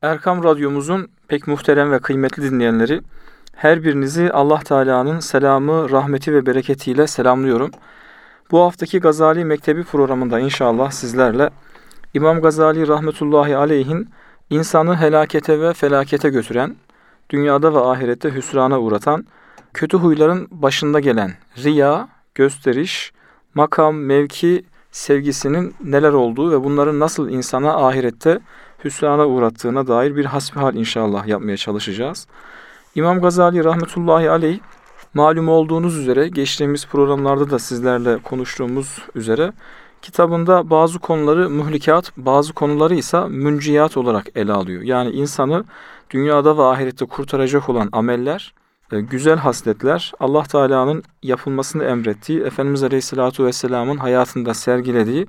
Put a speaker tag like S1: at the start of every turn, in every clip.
S1: Erkam Radyomuzun pek muhterem ve kıymetli dinleyenleri, her birinizi Allah Teala'nın selamı, rahmeti ve bereketiyle selamlıyorum. Bu haftaki Gazali Mektebi programında inşallah sizlerle İmam Gazali rahmetullahi aleyhin insanı helakete ve felakete götüren, dünyada ve ahirette hüsrana uğratan, kötü huyların başında gelen riya, gösteriş, makam, mevki sevgisinin neler olduğu ve bunların nasıl insana ahirette hüsrana uğrattığına dair bir hasbihal inşallah yapmaya çalışacağız. İmam Gazali rahmetullahi aleyh, malum olduğunuz üzere geçtiğimiz programlarda da sizlerle konuştuğumuz üzere kitabında bazı konuları mühlikat, bazı konuları ise münciyat olarak ele alıyor. Yani insanı dünyada ve ahirette kurtaracak olan ameller, güzel hasletler, Allah Teala'nın yapılmasını emrettiği, Efendimiz Aleyhisselatü Vesselam'ın hayatında sergilediği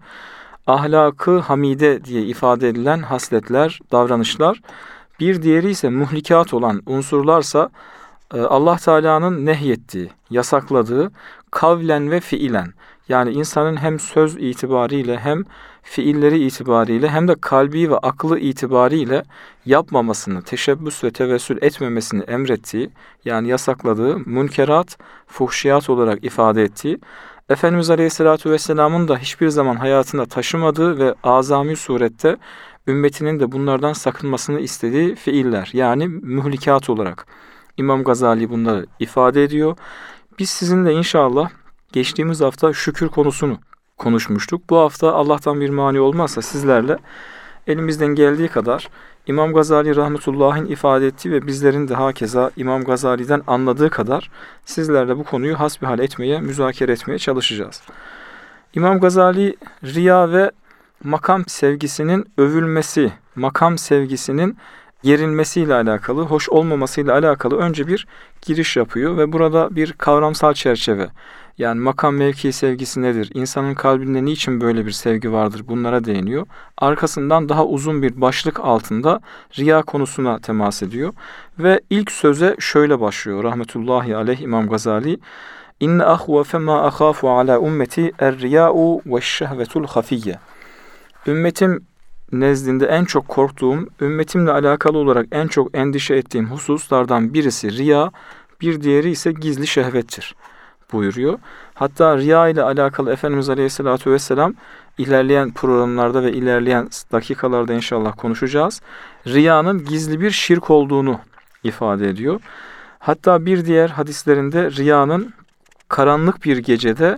S1: ahlakı hamide diye ifade edilen hasletler, davranışlar. Bir diğeri ise muhlikat olan unsurlarsa Allah Teala'nın nehyettiği, yasakladığı kavlen ve fiilen. Yani insanın hem söz itibariyle hem fiilleri itibariyle hem de kalbi ve aklı itibariyle yapmamasını, teşebbüs ve tevessül etmemesini emrettiği, yani yasakladığı münkerat, fuhşiyat olarak ifade ettiği, Efendimiz Aleyhisselatü Vesselam'ın da hiçbir zaman hayatında taşımadığı ve azami surette ümmetinin de bunlardan sakınmasını istediği fiiller, yani mühlikat olarak İmam Gazali bunları ifade ediyor. Biz sizinle inşallah geçtiğimiz hafta şükür konusunu konuşmuştuk. Bu hafta Allah'tan bir mani olmazsa sizlerle elimizden geldiği kadar İmam Gazali rahmetullah'ın ifade ettiği ve bizlerin de hakeza İmam Gazali'den anladığı kadar sizlerle bu konuyu hasbihal etmeye, müzakere etmeye çalışacağız. İmam Gazali riya ve makam sevgisinin övülmesi, makam sevgisinin yerilmesiyle alakalı, hoş olmamasıyla alakalı önce bir giriş yapıyor ve burada bir kavramsal çerçeve, yani makam mevki sevgisi nedir, İnsanın kalbinde niçin böyle bir sevgi vardır, bunlara değiniyor. Arkasından daha uzun bir başlık altında riya konusuna temas ediyor ve ilk söze şöyle başlıyor rahmetullahi aleyh İmam Gazali: İnne ahvefe ma ahafu ala ummeti er-riya'u ve'ş-şehvetul hafiyye. Ümmetim nezdinde en çok korktuğum, ümmetimle alakalı olarak en çok endişe ettiğim hususlardan birisi riya, bir diğeri ise gizli şehvettir buyuruyor. Hatta riya ile alakalı Efendimiz Aleyhisselatü Vesselam ilerleyen programlarda ve ilerleyen dakikalarda inşallah konuşacağız. Riyanın gizli bir şirk olduğunu ifade ediyor. Hatta bir diğer hadislerinde riyanın karanlık bir gecede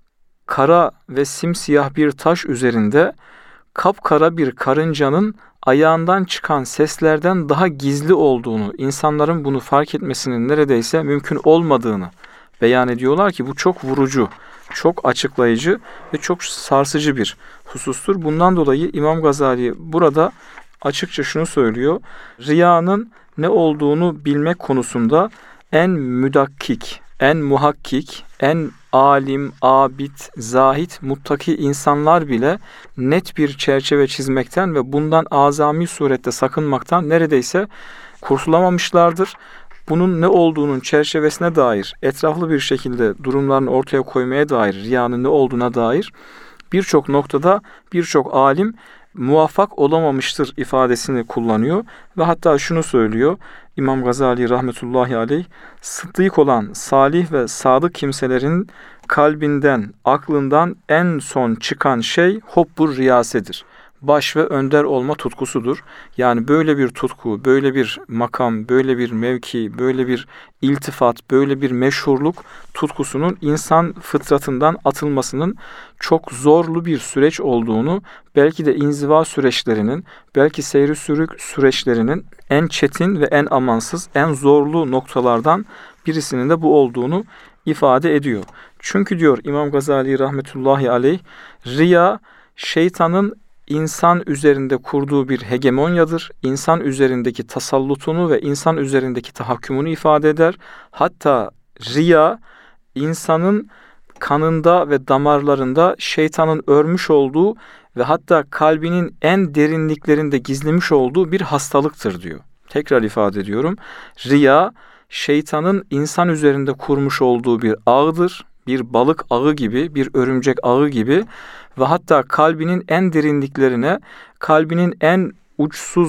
S1: kara ve simsiyah bir taş üzerinde kapkara bir karıncanın ayağından çıkan seslerden daha gizli olduğunu, insanların bunu fark etmesinin neredeyse mümkün olmadığını beyan ediyorlar ki bu çok vurucu, çok açıklayıcı ve çok sarsıcı bir husustur. Bundan dolayı İmam Gazali burada açıkça şunu söylüyor: riyanın ne olduğunu bilmek konusunda en müdakkik, en muhakkik, en alim, abid, zahid, muttaki insanlar bile net bir çerçeve çizmekten ve bundan azami surette sakınmaktan neredeyse kurtulamamışlardır. Bunun ne olduğunun çerçevesine dair etraflı bir şekilde durumlarını ortaya koymaya dair, riyanın ne olduğuna dair birçok noktada birçok alim muvaffak olamamıştır ifadesini kullanıyor ve hatta şunu söylüyor İmam Gazali rahmetullahi aleyh: sıddık olan salih ve sadık kimselerin kalbinden, aklından en son çıkan şey hubbur riyasedir. Baş ve önder olma tutkusudur. Yani böyle bir tutku, böyle bir makam, böyle bir mevki, böyle bir iltifat, böyle bir meşhurluk tutkusunun insan fıtratından atılmasının çok zorlu bir süreç olduğunu, belki de inziva süreçlerinin, belki seyri sürük süreçlerinin en çetin ve en amansız, en zorlu noktalardan birisinin de bu olduğunu ifade ediyor. Çünkü diyor İmam Gazali rahmetullahi aleyh, riya şeytanın insan üzerinde kurduğu bir hegemonyadır. İnsan üzerindeki tasallutunu ve insan üzerindeki tahakkümünü ifade eder. Hatta riya insanın kanında ve damarlarında şeytanın örmüş olduğu ve hatta kalbinin en derinliklerinde gizlemiş olduğu bir hastalıktır diyor. Tekrar ifade ediyorum. Riya şeytanın insan üzerinde kurmuş olduğu bir ağdır. Bir balık ağı gibi, bir örümcek ağı gibi ve hatta kalbinin en derinliklerine, kalbinin en uçsuz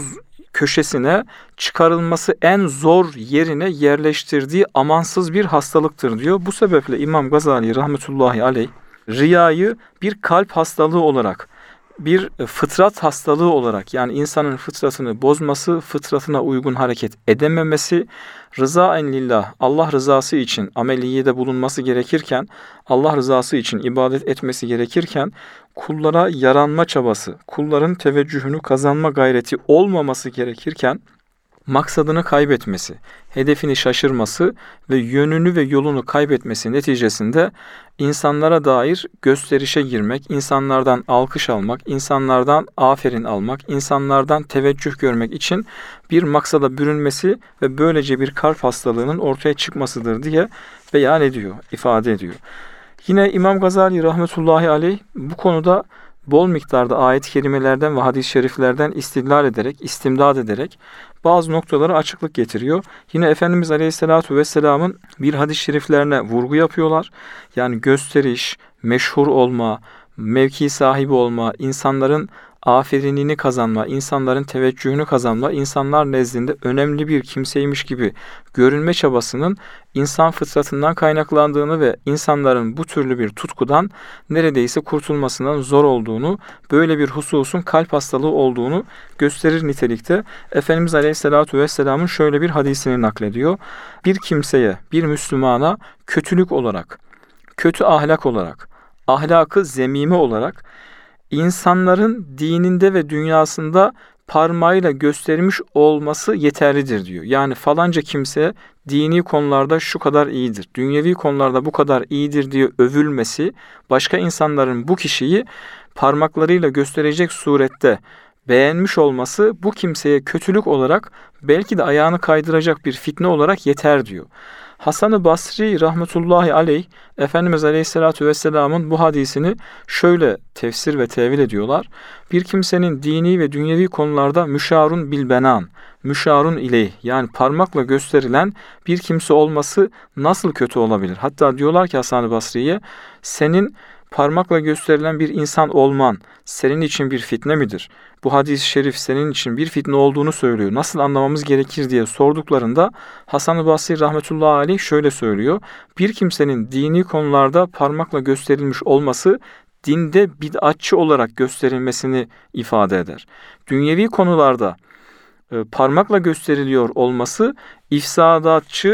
S1: köşesine, çıkarılması en zor yerine yerleştirdiği amansız bir hastalıktır diyor. Bu sebeple İmam Gazali rahmetullahi aleyh riyayı bir kalp hastalığı olarak, bir fıtrat hastalığı olarak, yani insanın fıtratını bozması, fıtratına uygun hareket edememesi, rızaen lillah, Allah rızası için ameliyede bulunması gerekirken, Allah rızası için ibadet etmesi gerekirken, kullara yaranma çabası, kulların teveccühünü kazanma gayreti olmaması gerekirken, maksadını kaybetmesi, hedefini şaşırması ve yönünü ve yolunu kaybetmesi neticesinde insanlara dair gösterişe girmek, insanlardan alkış almak, insanlardan aferin almak, insanlardan teveccüh görmek için bir maksada bürünmesi ve böylece bir kalp hastalığının ortaya çıkmasıdır diye beyan ediyor, ifade ediyor. Yine İmam Gazali rahmetullahi aleyh bu konuda bol miktarda ayet-i kerimelerden ve hadis-i şeriflerden istidlal ederek, istimdad ederek bazı noktalara açıklık getiriyor. Yine Efendimiz Aleyhisselatü Vesselam'ın bir hadis-i şeriflerine vurgu yapıyorlar. Yani gösteriş, meşhur olma, mevki sahibi olma, insanların aferinini kazanma, insanların teveccühünü kazanma, insanlar nezdinde önemli bir kimseymiş gibi görünme çabasının insan fıtratından kaynaklandığını ve insanların bu türlü bir tutkudan neredeyse kurtulmasından zor olduğunu, böyle bir hususun kalp hastalığı olduğunu gösterir nitelikte. Efendimiz Aleyhisselatü Vesselam'ın şöyle bir hadisini naklediyor. Bir kimseye, bir Müslümana kötülük olarak, kötü ahlak olarak, ahlakı zemime olarak, insanların dininde ve dünyasında parmağıyla göstermiş olması yeterlidir diyor. Yani falanca kimse dini konularda şu kadar iyidir, dünyevi konularda bu kadar iyidir diye övülmesi, başka insanların bu kişiyi parmaklarıyla gösterecek surette beğenmiş olması bu kimseye kötülük olarak, belki de ayağını kaydıracak bir fitne olarak yeter diyor. Hasan-ı Basri rahmetullahi aleyh, Efendimiz Aleyhisselatü Vesselam'ın bu hadisini şöyle tefsir ve tevil ediyorlar. Bir kimsenin dini ve dünyevi konularda müşarun bilbenan, müşarun ileyh, yani parmakla gösterilen bir kimse olması nasıl kötü olabilir? Hatta diyorlar ki Hasan-ı Basri'ye, senin parmakla gösterilen bir insan olman senin için bir fitne midir? Bu hadis-i şerif senin için bir fitne olduğunu söylüyor. Nasıl anlamamız gerekir diye sorduklarında Hasan-ı Basri rahmetullahi aleyh şöyle söylüyor. Bir kimsenin dini konularda parmakla gösterilmiş olması dinde bid'atçı olarak gösterilmesini ifade eder. Dünyevi konularda parmakla gösteriliyor olması ifsadatçı,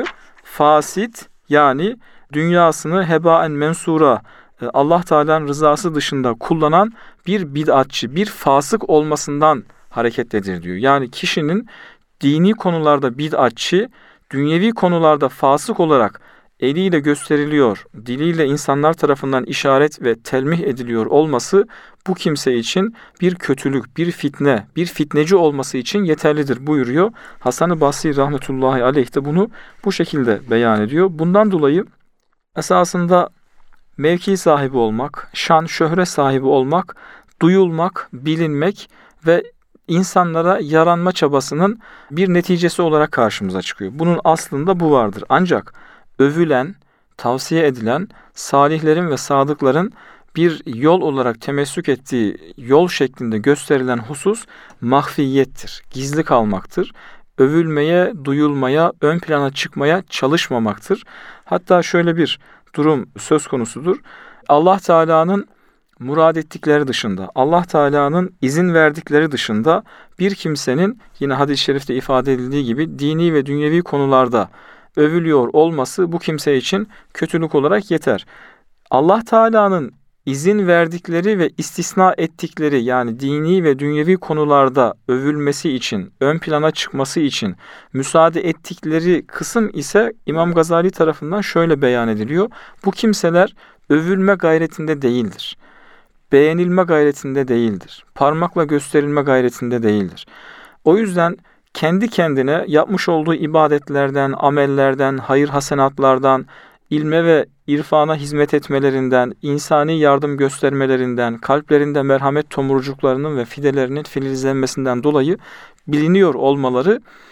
S1: fasit, yani dünyasını hebaen mensura, Allah Teala'nın rızası dışında kullanan bir bid'atçı, bir fasık olmasından hareketlidir diyor. Yani kişinin dini konularda bid'atçı, dünyevi konularda fasık olarak eliyle gösteriliyor, diliyle insanlar tarafından işaret ve telmih ediliyor olması bu kimse için bir kötülük, bir fitne, bir fitneci olması için yeterlidir buyuruyor. Hasan-ı Basri rahmetullahi aleyh de bunu bu şekilde beyan ediyor. Bundan dolayı esasında mevki sahibi olmak, şan, şöhret sahibi olmak, duyulmak, bilinmek ve insanlara yaranma çabasının bir neticesi olarak karşımıza çıkıyor. Bunun aslında bu vardır. Ancak övülen, tavsiye edilen, salihlerin ve sadıkların bir yol olarak temessük ettiği yol şeklinde gösterilen husus mahfiyettir, gizli kalmaktır. Övülmeye, duyulmaya, ön plana çıkmaya çalışmamaktır. Hatta şöyle bir durum söz konusudur. Allah Teala'nın murad ettikleri dışında, Allah Teala'nın izin verdikleri dışında bir kimsenin, yine hadis-i şerifte ifade edildiği gibi, dini ve dünyevi konularda övülüyor olması bu kimse için kötülük olarak yeter. Allah Teala'nın izin verdikleri ve istisna ettikleri, yani dini ve dünyevi konularda övülmesi için, ön plana çıkması için müsaade ettikleri kısım ise İmam Gazali tarafından şöyle beyan ediliyor. Bu kimseler övülme gayretinde değildir. Beğenilme gayretinde değildir. Parmakla gösterilme gayretinde değildir. O yüzden kendi kendine yapmış olduğu ibadetlerden, amellerden, hayır hasenatlardan, ilme ve irfana hizmet etmelerinden, insani yardım göstermelerinden, kalplerinde merhamet tomurcuklarının ve fidelerinin filizlenmesinden dolayı biliniyor olmaları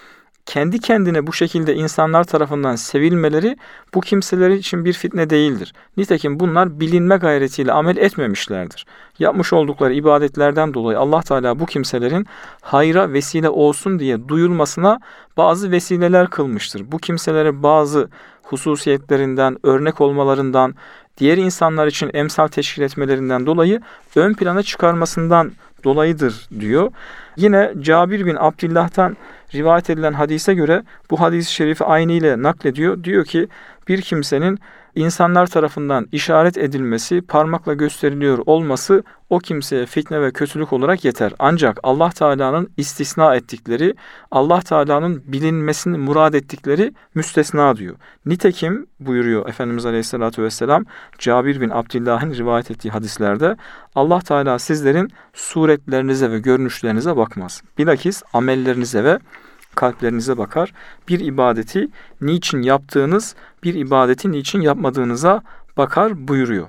S1: kendi kendine bu şekilde insanlar tarafından sevilmeleri bu kimseler için bir fitne değildir. Nitekim bunlar bilinme gayretiyle amel etmemişlerdir. Yapmış oldukları ibadetlerden dolayı Allah Teala bu kimselerin hayra vesile olsun diye duyulmasına bazı vesileler kılmıştır. Bu kimselere bazı hususiyetlerinden, örnek olmalarından, diğer insanlar için emsal teşkil etmelerinden dolayı ön plana çıkarmasından dolayıdır diyor. Yine Cabir bin Abdillah'tan rivayet edilen hadise göre bu hadis-i şerifi aynı ile naklediyor. Diyor ki bir kimsenin insanlar tarafından işaret edilmesi, parmakla gösteriliyor olması o kimseye fitne ve kötülük olarak yeter. Ancak Allah Teala'nın istisna ettikleri, Allah Teala'nın bilinmesini murad ettikleri müstesna diyor. Nitekim buyuruyor Efendimiz Aleyhisselatü Vesselam Cabir bin Abdillah'ın rivayet ettiği hadislerde Allah Teala sizlerin suretlerinize ve görünüşlerinize bakmaz. Bilakis amellerinize ve kalplerinize bakar. Bir ibadeti niçin yaptığınız, bir ibadeti niçin yapmadığınıza bakar buyuruyor.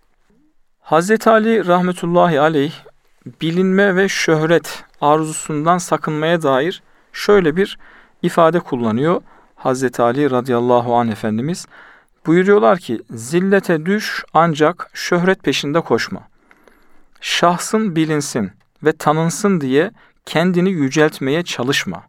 S1: Hazreti Ali rahmetullahi aleyh bilinme ve şöhret arzusundan sakınmaya dair şöyle bir ifade kullanıyor. Hazreti Ali radıyallahu anh Efendimiz buyuruyorlar ki zillete düş ancak şöhret peşinde koşma. Şahsın bilinsin ve tanınsın diye kendini yüceltmeye çalışma.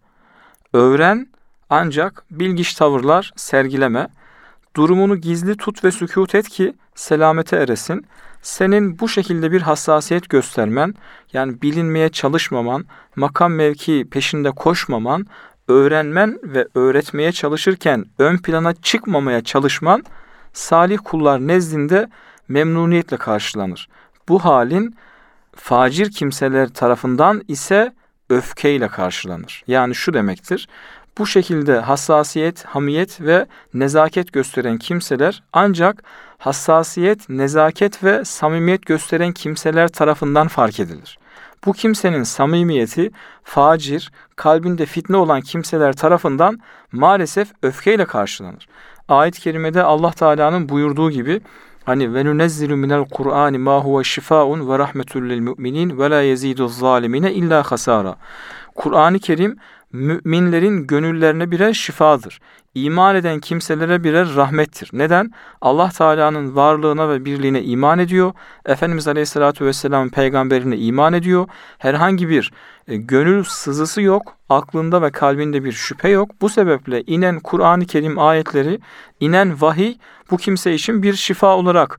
S1: Öğren ancak bilgiç tavırlar sergileme. Durumunu gizli tut ve sükût et ki selamete eresin. Senin bu şekilde bir hassasiyet göstermen, yani bilinmeye çalışmaman, makam mevki peşinde koşmaman, öğrenmen ve öğretmeye çalışırken ön plana çıkmamaya çalışman, salih kullar nezdinde memnuniyetle karşılanır. Bu halin facir kimseler tarafından ise öfkeyle karşılanır. Yani şu demektir, bu şekilde hassasiyet, hamiyet ve nezaket gösteren kimseler ancak hassasiyet, nezaket ve samimiyet gösteren kimseler tarafından fark edilir. Bu kimsenin samimiyeti facir, kalbinde fitne olan kimseler tarafından maalesef öfkeyle karşılanır. Ayet-i kerimede Allah Teala'nın buyurduğu gibi hani ve nunezzilu minel Kur'ani ma huve şifaun ve rahmetul lil mu'minin ve la yeziduz zalimine illa hasara. Kur'an-ı Kerim müminlerin gönüllerine birer şifadır. İman eden kimselere birer rahmettir. Neden? Allah Teala'nın varlığına ve birliğine iman ediyor. Efendimiz Aleyhisselatü Vesselam'ın peygamberine iman ediyor. Herhangi bir gönül sızısı yok. Aklında ve kalbinde bir şüphe yok. Bu sebeple inen Kur'an-ı Kerim ayetleri, inen vahiy bu kimse için bir şifa olarak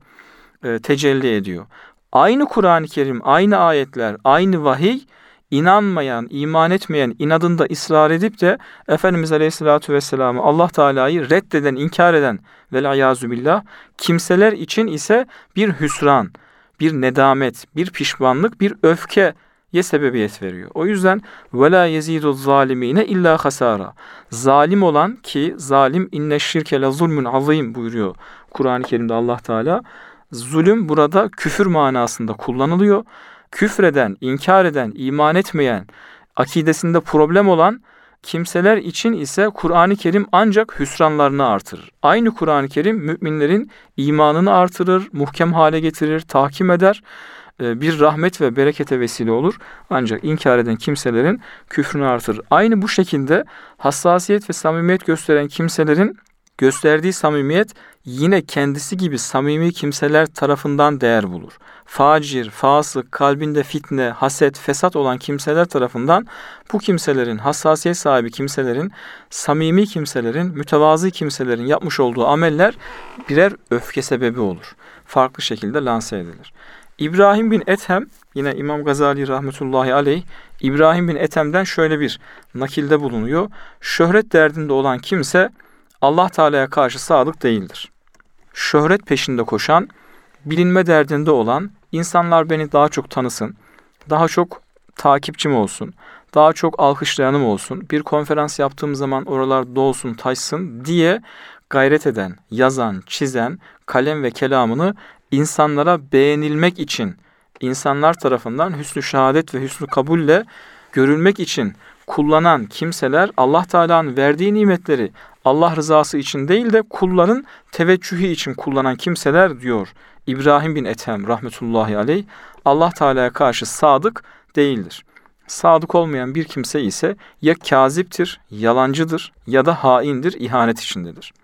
S1: tecelli ediyor. Aynı Kur'an-ı Kerim, aynı ayetler, aynı vahiy, İnanmayan, iman etmeyen, inadında ısrar edip de Efendimiz Aleyhisselatü Vesselam'ı, Allah Teala'yı reddeden, inkar eden vel'ayâzü billah kimseler için ise bir hüsran, bir nedamet, bir pişmanlık, bir öfkeye sebebiyet veriyor. O yüzden وَلَا يَزِيدُ الظَّالِم۪ينَ illa hasara. Zalim olan ki zalim inne şirke la zulmün azim buyuruyor Kur'an-ı Kerim'de Allah Teala. Zulüm burada küfür manasında kullanılıyor. Küfreden, inkar eden, iman etmeyen, akidesinde problem olan kimseler için ise Kur'an-ı Kerim ancak hüsranlarını artırır. Aynı Kur'an-ı Kerim müminlerin imanını artırır, muhkem hale getirir, tahkim eder, bir rahmet ve berekete vesile olur. Ancak inkar eden kimselerin küfrünü artırır. Aynı bu şekilde hassasiyet ve samimiyet gösteren kimselerin gösterdiği samimiyet yine kendisi gibi samimi kimseler tarafından değer bulur. Facir, fasık, kalbinde fitne, haset, fesat olan kimseler tarafından bu kimselerin, hassasiyet sahibi kimselerin, samimi kimselerin, mütevazı kimselerin yapmış olduğu ameller birer öfke sebebi olur. Farklı şekilde lanse edilir. İbrahim bin Ethem, yine İmam Gazali rahmetullahi aleyh, İbrahim bin Ethem'den şöyle bir nakilde bulunuyor. Şöhret derdinde olan kimse Allah Teala'ya karşı sadık değildir. Şöhret peşinde koşan, bilinme derdinde olan, insanlar beni daha çok tanısın, daha çok takipçim olsun, daha çok alkışlayanım olsun, bir konferans yaptığım zaman oralar dolsun, taşsın diye gayret eden, yazan, çizen, kalem ve kelamını insanlara beğenilmek için, insanlar tarafından hüsnü şehadet ve hüsnü kabulle görülmek için kullanan kimseler Allah Teala'nın verdiği nimetleri Allah rızası için değil de kulların teveccühü için kullanan kimseler diyor İbrahim bin Ethem rahmetullahi aleyh, Allah Teala'ya karşı sadık değildir. Sadık olmayan bir kimse ise ya kâziptir, yalancıdır ya da haindir, ihanet içindedir.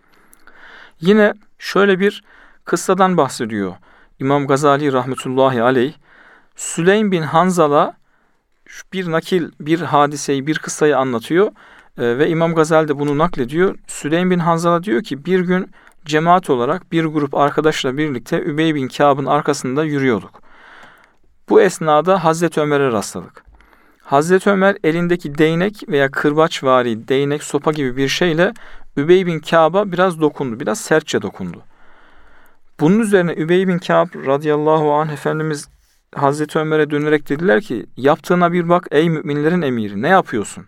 S1: Yine şöyle bir kıssadan bahsediyor İmam Gazali rahmetullahi aleyh. Süleym bin Hanzala bir nakil, bir hadiseyi, bir kıssayı anlatıyor ve İmam Gazali de bunu naklediyor. Süleym bin Hanzala diyor ki bir gün cemaat olarak bir grup arkadaşla birlikte Übey bin Kâb'ın arkasında yürüyorduk. Bu esnada Hazreti Ömer'e rastladık. Hazreti Ömer elindeki değnek veya kırbaçvari değnek, sopa gibi bir şeyle Übey bin Kâb'a biraz dokundu, biraz sertçe dokundu. Bunun üzerine Übey bin Kâb radıyallahu anh Efendimiz Hazreti Ömer'e dönerek dediler ki yaptığına bir bak ey müminlerin emiri, ne yapıyorsun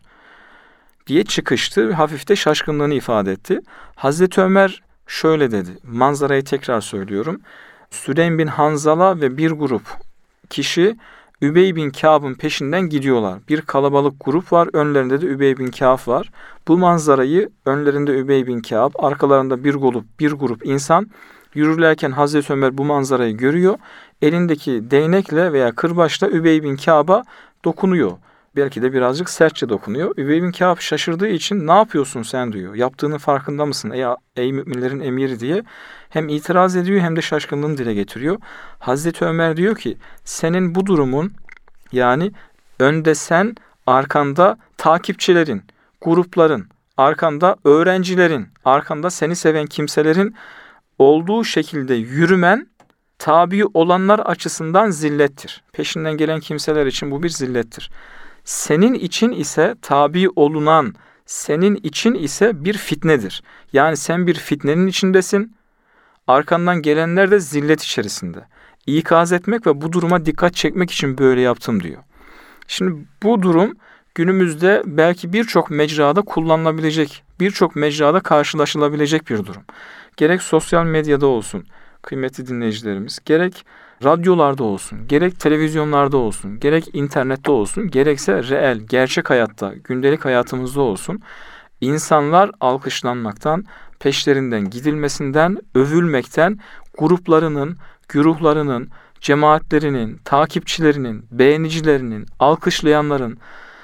S1: diye çıkıştı. Hafif de şaşkınlığını ifade etti. Hazreti Ömer şöyle dedi, manzarayı tekrar söylüyorum. Süleym bin Hanzala ve bir grup kişi Übey bin Kâb'ın peşinden gidiyorlar. Bir kalabalık grup var, önlerinde de Übey bin Kâb var. Bu manzarayı, önlerinde Übey bin Kâb, arkalarında bir grup insan yürürlerken Hazreti Ömer bu manzarayı görüyor. Elindeki değnekle veya kırbaçla Übey bin Kâb'a dokunuyor. Belki de birazcık sertçe dokunuyor. Übey bin Kâb şaşırdığı için ne yapıyorsun sen diyor. Yaptığının farkında mısın ey müminlerin emiri diye. Hem itiraz ediyor hem de şaşkınlığını dile getiriyor. Hazreti Ömer diyor ki senin bu durumun, yani önde sen, arkanda takipçilerin, grupların, arkanda öğrencilerin, arkanda seni seven kimselerin olduğu şekilde yürümen tabi olanlar açısından zillettir. Peşinden gelen kimseler için bu bir zillettir. Senin için ise tabi olunan, senin için ise bir fitnedir. Yani sen bir fitnenin içindesin, arkandan gelenler de zillet içerisinde. İkaz etmek ve bu duruma dikkat çekmek için böyle yaptım diyor. Şimdi bu durum günümüzde belki birçok mecrada kullanılabilecek, birçok mecrada karşılaşılabilecek bir durum. Gerek sosyal medyada olsun kıymetli dinleyicilerimiz, gerek radyolarda olsun, gerek televizyonlarda olsun, gerek internette olsun, gerekse reel, gerçek hayatta, gündelik hayatımızda olsun, insanlar alkışlanmaktan, peşlerinden gidilmesinden, övülmekten, gruplarının, güruhlarının, cemaatlerinin, takipçilerinin, beğenicilerinin, alkışlayanların,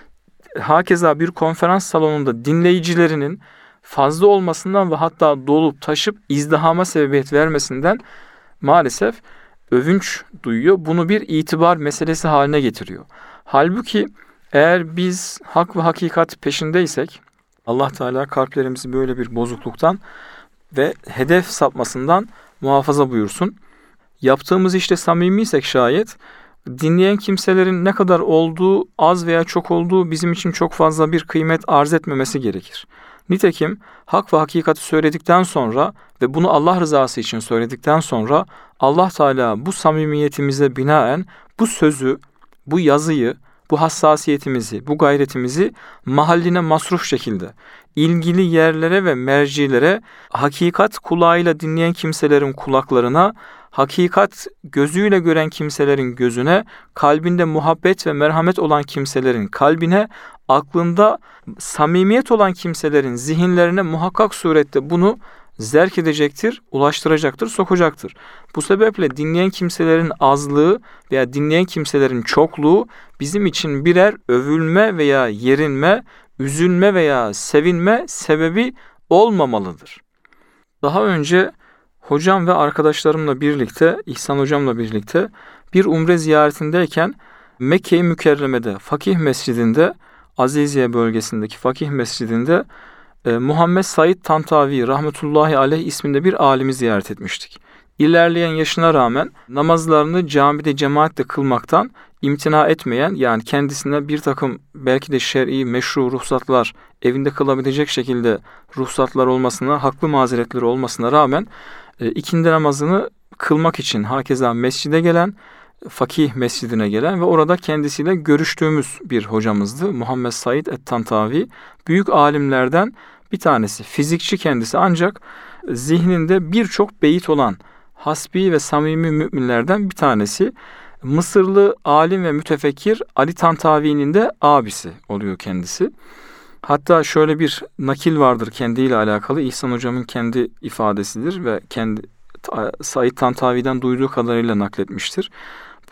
S1: hakeza bir konferans salonunda dinleyicilerinin fazla olmasından ve hatta dolup taşıp izdihama sebebiyet vermesinden maalesef övünç duyuyor. Bunu bir itibar meselesi haline getiriyor. Halbuki eğer biz hak ve hakikat peşindeysek, Allah Teala kalplerimizi böyle bir bozukluktan ve hedef sapmasından muhafaza buyursun. Yaptığımız işte samimiysek şayet, dinleyen kimselerin ne kadar olduğu, az veya çok olduğu bizim için çok fazla bir kıymet arz etmemesi gerekir. Nitekim hak ve hakikati söyledikten sonra ve bunu Allah rızası için söyledikten sonra Allah Teala bu samimiyetimize binaen bu sözü, bu yazıyı, bu hassasiyetimizi, bu gayretimizi mahalline masruf şekilde ilgili yerlere ve mercilere, hakikat kulağıyla dinleyen kimselerin kulaklarına, hakikat gözüyle gören kimselerin gözüne, kalbinde muhabbet ve merhamet olan kimselerin kalbine, aklında samimiyet olan kimselerin zihinlerine muhakkak surette bunu zerk edecektir, ulaştıracaktır, sokacaktır. Bu sebeple dinleyen kimselerin azlığı veya dinleyen kimselerin çokluğu bizim için birer övülme veya yerinme, üzülme veya sevinme sebebi olmamalıdır. Daha önce hocam ve arkadaşlarımla birlikte, İhsan hocamla birlikte bir umre ziyaretindeyken Mekke-i Mükerreme'de Fakih Mescidi'nde, Aziziye bölgesindeki Fakih Mescidi'nde Muhammed Said Tantavi rahmetullahi aleyh isminde bir alimi ziyaret etmiştik. İlerleyen yaşına rağmen namazlarını camide cemaatle kılmaktan imtina etmeyen, yani kendisine bir takım belki de şer'i meşru ruhsatlar, evinde kılabilecek şekilde ruhsatlar olmasına, haklı mazeretleri olmasına rağmen ikindi namazını kılmak için hakeza mescide gelen, Fakih Mescidine gelen ve orada kendisiyle görüştüğümüz bir hocamızdı. Muhammed Said et-Tantavi. Büyük alimlerden bir tanesi. Fizikçi kendisi, ancak zihninde birçok beyit olan hasbi ve samimi müminlerden bir tanesi. Mısırlı alim ve mütefekkir Ali Tantavi'nin de abisi oluyor kendisi. Hatta şöyle bir nakil vardır kendiyle alakalı. İhsan hocamın kendi ifadesidir ve kendi Said Tantavi'den duyduğu kadarıyla nakletmiştir.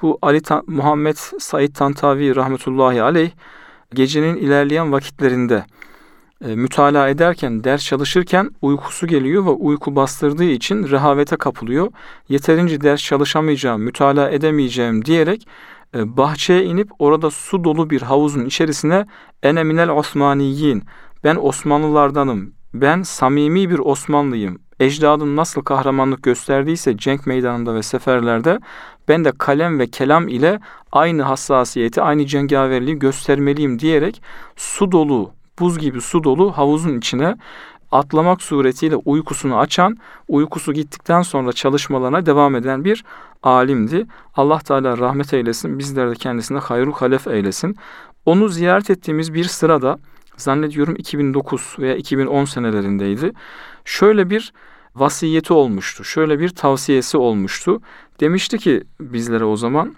S1: Bu Muhammed Said Tantavi rahmetullahi aleyh gecenin ilerleyen vakitlerinde mütalaa ederken, ders çalışırken uykusu geliyor ve uyku bastırdığı için rehavete kapılıyor. Yeterince ders çalışamayacağım, mütalaa edemeyeceğim diyerek bahçeye inip orada su dolu bir havuzun içerisine ene minel Osmaniyin, ben Osmanlılardanım, ben samimi bir Osmanlıyım, ecdadım nasıl kahramanlık gösterdiyse cenk meydanında ve seferlerde ben de kalem ve kelam ile aynı hassasiyeti, aynı cengaverliği göstermeliyim diyerek su dolu, buz gibi su dolu havuzun içine atlamak suretiyle uykusunu açan, uykusu gittikten sonra çalışmalarına devam eden bir alimdi. Allah Teala rahmet eylesin, bizler de kendisine hayrul halef eylesin. Onu ziyaret ettiğimiz bir sırada, zannediyorum 2009 veya 2010 senelerindeydi. Şöyle bir vasiyeti olmuştu, şöyle bir tavsiyesi olmuştu. Demişti ki bizlere o zaman,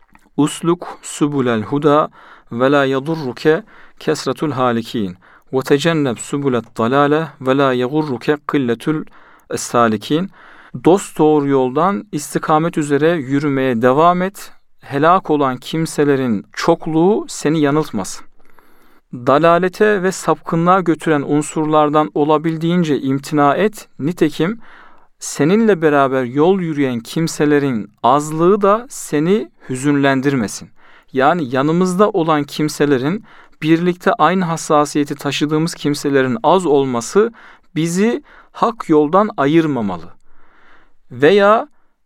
S1: usluk subulel huda ve la yadurruke kesretul halikin ve tecenneb subulet dalale ve la yagurruke kılletul salikin. Dost doğru yoldan istikamet üzere yürümeye devam et. Helak olan kimselerin çokluğu seni yanıltmasın. Dalalete ve sapkınlığa götüren unsurlardan olabildiğince imtina et. Nitekim seninle beraber yol yürüyen kimselerin azlığı da seni hüzünlendirmesin. Yani yanımızda olan kimselerin, birlikte aynı hassasiyeti taşıdığımız kimselerin az olması bizi hak yoldan ayırmamalı. Veya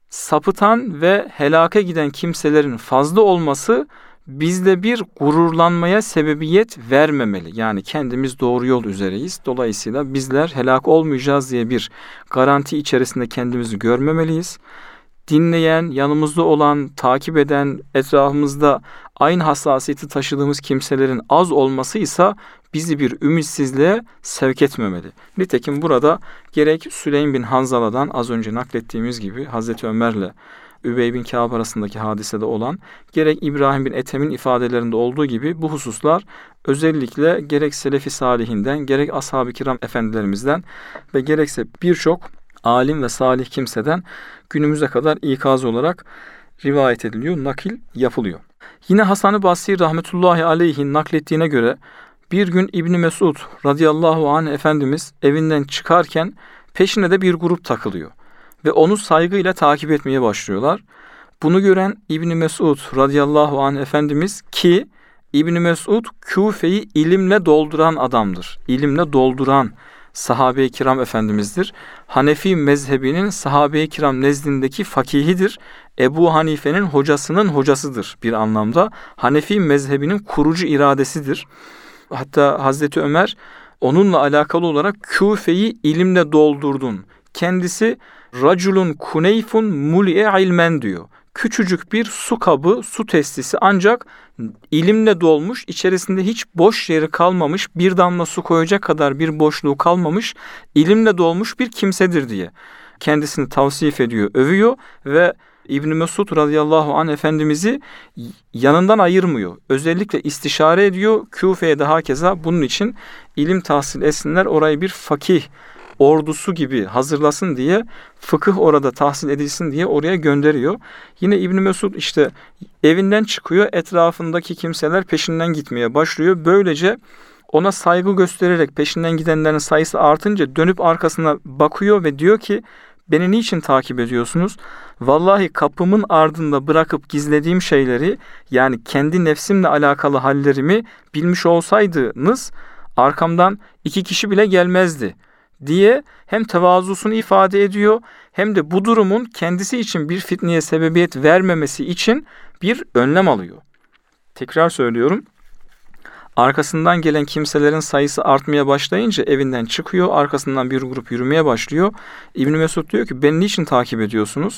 S1: sapıtan ve helaka giden kimselerin fazla olması bizde bir gururlanmaya sebebiyet vermemeli. Yani kendimiz doğru yol üzereyiz. Dolayısıyla bizler helak olmayacağız diye bir garanti içerisinde kendimizi görmemeliyiz. Dinleyen, yanımızda olan, takip eden, etrafımızda aynı hassasiyeti taşıdığımız kimselerin az olması ise bizi bir ümitsizliğe sevk etmemeli. Nitekim burada gerek Süleym bin Hanzala'dan az önce naklettiğimiz gibi Hazreti Ömer'le Übey bin Kâb arasındaki hadisede olan, gerek İbrahim bin Ethem'in ifadelerinde olduğu gibi bu hususlar özellikle gerek Selefi Salihinden, gerek Ashab-ı Kiram efendilerimizden ve gerekse birçok alim ve salih kimseden günümüze kadar ikaz olarak rivayet ediliyor, nakil yapılıyor. Yine Hasan-ı Basri rahmetullahi aleyhin naklettiğine göre bir gün İbn Mesud radıyallahu anh Efendimiz evinden çıkarken peşine de bir grup takılıyor ve onu saygıyla takip etmeye başlıyorlar. Bunu gören İbn Mesud radıyallahu anh Efendimiz, ki İbn Mesud Küfe'yi ilimle dolduran adamdır. İlimle dolduran sahabe-i kiram efendimizdir. Hanefi mezhebinin sahabe-i kiram nezdindeki fakihidir. Ebu Hanife'nin hocasının hocasıdır bir anlamda. Hanefi mezhebinin kurucu iradesidir. Hatta Hazreti Ömer onunla alakalı olarak Küfe'yi ilimle doldurdun. Kendisi raculun kuneyfun mul'e ilmen diyor. Küçücük bir su kabı, su testisi, ancak ilimle dolmuş, içerisinde hiç boş yeri kalmamış, bir damla su koyacak kadar bir boşluğu kalmamış, ilimle dolmuş bir kimsedir diye kendisini tavsif ediyor, övüyor ve İbn Mesud radıyallahu anh Efendimiz'i yanından ayırmıyor. Özellikle istişare ediyor. Küfe'ye de hakeza bunun için ilim tahsil etsinler, orayı bir fakih ordusu gibi hazırlasın diye, fıkıh orada tahsil edilsin diye oraya gönderiyor. Yine İbn Mesud işte evinden çıkıyor, etrafındaki kimseler peşinden gitmeye başlıyor. Böylece ona saygı göstererek peşinden gidenlerin sayısı artınca dönüp arkasına bakıyor ve diyor ki, beni niçin takip ediyorsunuz? Vallahi kapımın ardında bırakıp gizlediğim şeyleri, yani kendi nefsimle alakalı hallerimi bilmiş olsaydınız arkamdan 2 kişi bile gelmezdi diye hem tevazusunu ifade ediyor, hem de bu durumun kendisi için bir fitneye sebebiyet vermemesi için bir önlem alıyor. Tekrar söylüyorum. Arkasından gelen kimselerin sayısı artmaya başlayınca evinden çıkıyor, arkasından bir grup yürümeye başlıyor. İbn Mesud diyor ki, beni niçin takip ediyorsunuz?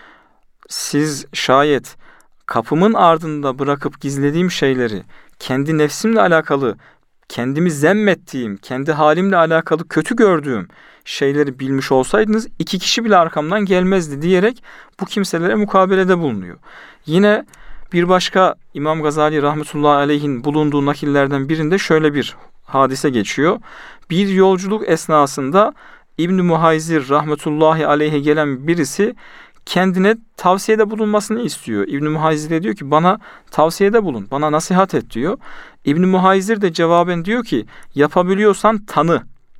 S1: Siz şayet kapımın ardında bırakıp gizlediğim şeyleri, kendi nefsimle alakalı, kendimi zemmettiğim, kendi halimle alakalı kötü gördüğüm şeyleri bilmiş olsaydınız 2 kişi bile arkamdan gelmezdi diyerek bu kimselere mukabelede bulunuyor. Yine bir başka İmam Gazali rahmetullahi aleyhin bulunduğu nakillerden birinde şöyle bir hadise geçiyor. Bir yolculuk esnasında İbn-i Muhayzir rahmetullahi aleyhe gelen birisi kendine tavsiyede bulunmasını istiyor. İbn-i Muhayzir'e diyor ki bana tavsiyede bulun, bana nasihat et diyor. İbn-i Muhayzir de cevaben diyor ki yapabiliyorsan tanı,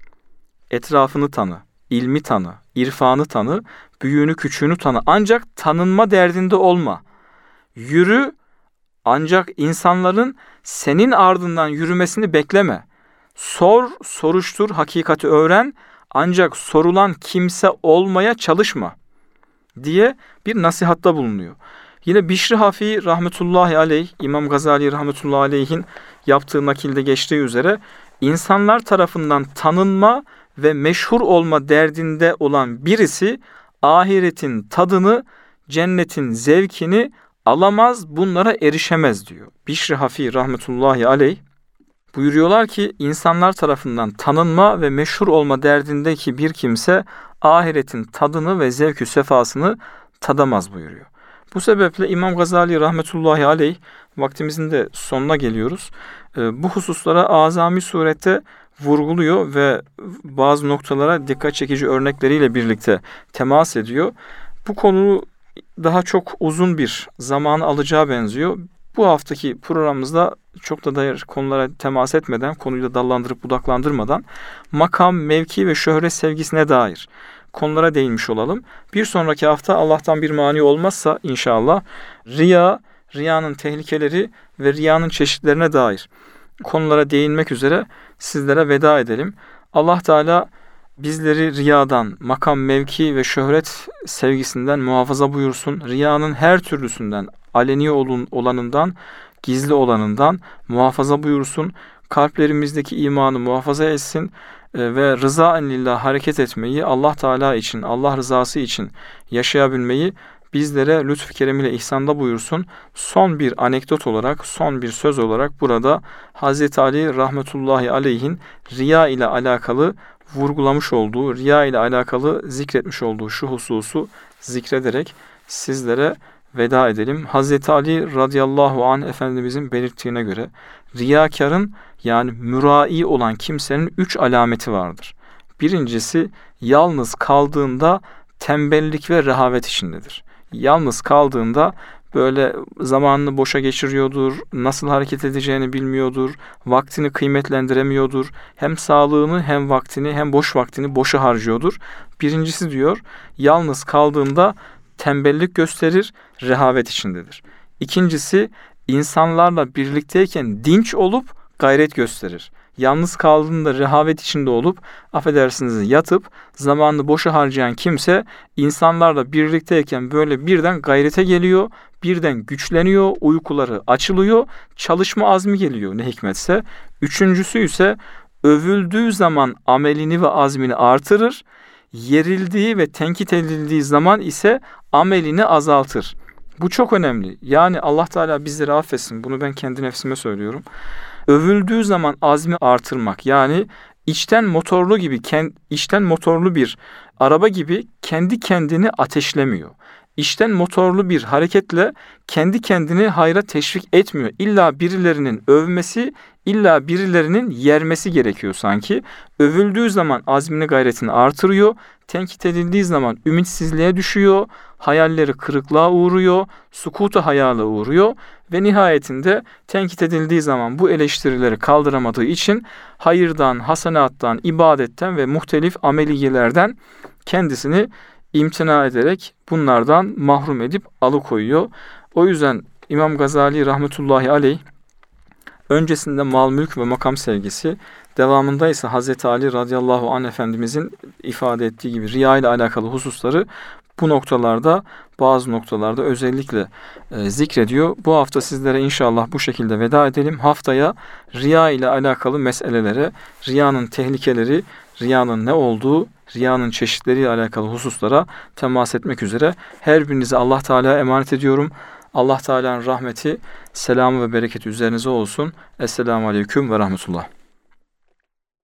S1: etrafını tanı, ilmi tanı, irfanı tanı, büyüğünü küçüğünü tanı. Ancak tanınma derdinde olma. Yürü, ancak insanların senin ardından yürümesini bekleme. Sor, soruştur, hakikati öğren, ancak sorulan kimse olmaya çalışma diye bir nasihatta bulunuyor. Yine Bişri Hafi rahmetullahi aleyh, İmam Gazali rahmetullahi aleyhin yaptığı nakilde geçtiği üzere insanlar tarafından tanınma ve meşhur olma derdinde olan birisi ahiretin tadını, cennetin zevkini alamaz, bunlara erişemez diyor. Bişri Hafi rahmetullahi aleyh buyuruyorlar ki insanlar tarafından tanınma ve meşhur olma derdindeki bir kimse ahiretin tadını ve zevkü sefasını tadamaz buyuruyor. Bu sebeple İmam Gazali rahmetullahi aleyh, vaktimizin de sonuna geliyoruz, bu hususlara azami surette vurguluyor ve bazı noktalara dikkat çekici örnekleriyle birlikte temas ediyor. Bu konu daha çok uzun bir zaman alacağı benziyor. Bu haftaki programımızda çok da diğer konulara temas etmeden, konuyu da dallandırıp budaklandırmadan makam, mevki ve şöhret sevgisine dair konulara değinmiş olalım. Bir sonraki hafta Allah'tan bir mani olmazsa inşallah riyanın tehlikeleri ve riyanın çeşitlerine dair konulara değinmek üzere sizlere veda edelim. Allah Teala bizleri riyadan, makam, mevki ve şöhret sevgisinden muhafaza buyursun. Riyanın her türlüsünden, aleni olanından, gizli olanından muhafaza buyursun. Kalplerimizdeki imanı muhafaza etsin ve rıza-en lillah hareket etmeyi, Allah Teala için, Allah rızası için yaşayabilmeyi bizlere lütfu keremiyle ihsanda buyursun. Son bir anekdot olarak, son bir söz olarak burada Hazreti Ali rahmetullahi aleyhin riya ile alakalı vurgulamış olduğu, riya ile alakalı zikretmiş olduğu şu hususu zikrederek sizlere veda edelim. Hazreti Ali radıyallahu anh Efendimizin belirttiğine göre riyakarın, yani mürai olan kimsenin 3 alameti vardır. Birincisi, yalnız kaldığında tembellik ve rehavet içindedir. Yalnız kaldığında böyle zamanını boşa geçiriyordur, nasıl hareket edeceğini bilmiyordur, vaktini kıymetlendiremiyordur, hem sağlığını hem vaktini hem boş vaktini boşa harcıyordur. Birincisi diyor, yalnız kaldığında tembellik gösterir, rehavet içindedir. İkincisi, insanlarla birlikteyken dinç olup gayret gösterir. Yalnız kaldığında rehavet içinde olup, affedersiniz, yatıp zamanını boşa harcayan kimse insanlarla birlikteyken böyle birden gayrete geliyor, birden güçleniyor, uykuları açılıyor, çalışma azmi geliyor ne hikmetse. Üçüncüsü ise övüldüğü zaman amelini ve azmini artırır, yerildiği ve tenkit edildiği zaman ise amelini azaltır. Bu çok önemli. Yani Allah Teala bizleri affetsin. Bunu ben kendi nefsime söylüyorum. Övüldüğü zaman azmi artırmak, yani içten motorlu bir araba gibi kendi kendini ateşlemiyor. İçten motorlu bir hareketle kendi kendini hayra teşvik etmiyor. İlla birilerinin övmesi, illa birilerinin yermesi gerekiyor sanki. Övüldüğü zaman azmini, gayretini artırıyor. Tenkit edildiği zaman ümitsizliğe düşüyor. Hayalleri kırıklığa uğruyor. Sukutu hayala uğruyor. Ve nihayetinde tenkit edildiği zaman bu eleştirileri kaldıramadığı için hayırdan, hasenattan, ibadetten ve muhtelif ameliyelerden kendisini imtina ederek bunlardan mahrum edip alıkoyuyor. O yüzden İmam Gazali rahmetullahi aleyh öncesinde mal, mülk ve makam sevgisi, devamında ise Hazreti Ali radıyallahu anh Efendimizin ifade ettiği gibi riya ile alakalı hususları bu noktalarda, bazı noktalarda özellikle zikrediyor. Bu hafta sizlere inşallah bu şekilde veda edelim. Haftaya riya ile alakalı meselelere, riyanın tehlikeleri, riyanın ne olduğu, riyanın çeşitleriyle alakalı hususlara temas etmek üzere her birinizi Allah Teala'ya emanet ediyorum. Allah Teala'nın rahmeti, selamı ve bereketi üzerinize olsun. Esselamu Aleyküm ve Rahmetullah.